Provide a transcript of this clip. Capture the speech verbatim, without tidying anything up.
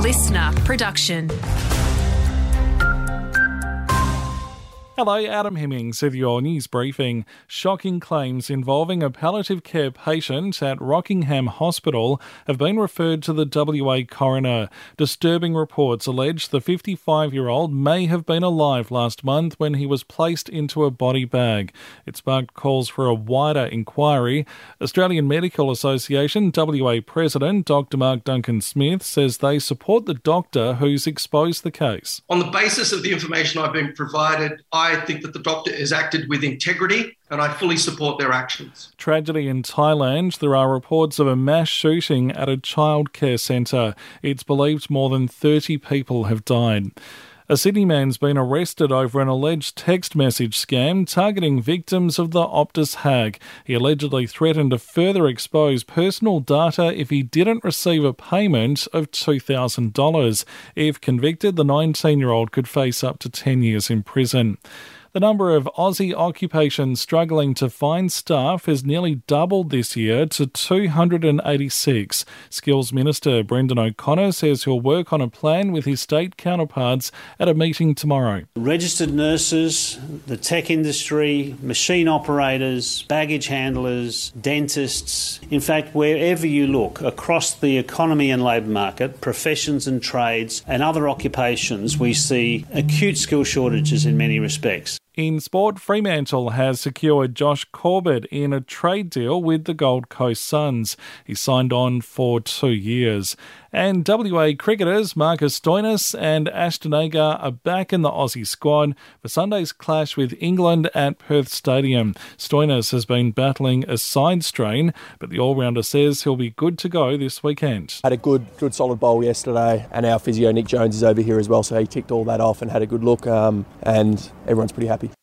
listener production. Hello, Adam Hemmings with your news briefing. Shocking claims involving a palliative care patient at Rockingham Hospital have been referred to the W A coroner. Disturbing reports allege the fifty-five-year-old may have been alive last month when he was placed into a body bag. It sparked calls for a wider inquiry. Australian Medical Association W A President Doctor Mark Duncan-Smith says they support the doctor who's exposed the case. On the basis of the information I've been provided, I think that the doctor has acted with integrity and I fully support their actions. Tragedy in Thailand. There are reports of a mass shooting at a childcare centre. It's believed more than thirty people have died. A Sydney man's been arrested over an alleged text message scam targeting victims of the Optus hack. He allegedly threatened to further expose personal data if he didn't receive a payment of two thousand dollars. If convicted, the nineteen-year-old could face up to ten years in prison. The number of Aussie occupations struggling to find staff has nearly doubled this year to two hundred eighty-six. Skills Minister Brendan O'Connor says he'll work on a plan with his state counterparts at a meeting tomorrow. Registered nurses, the tech industry, machine operators, baggage handlers, dentists. In fact, wherever you look across the economy and labour market, professions and trades and other occupations, we see acute skill shortages in many respects. In sport, Fremantle has secured Josh Corbett in a trade deal with the Gold Coast Suns. He signed on for two years. And W A cricketers Marcus Stoinis and Ashton Agar are back in the Aussie squad for Sunday's clash with England at Perth Stadium. Stoinis has been battling a side strain, but the all-rounder says he'll be good to go this weekend. Had a good, good solid bowl yesterday, and our physio Nick Jones is over here as well, so he ticked all that off and had a good look, um, and everyone's pretty happy.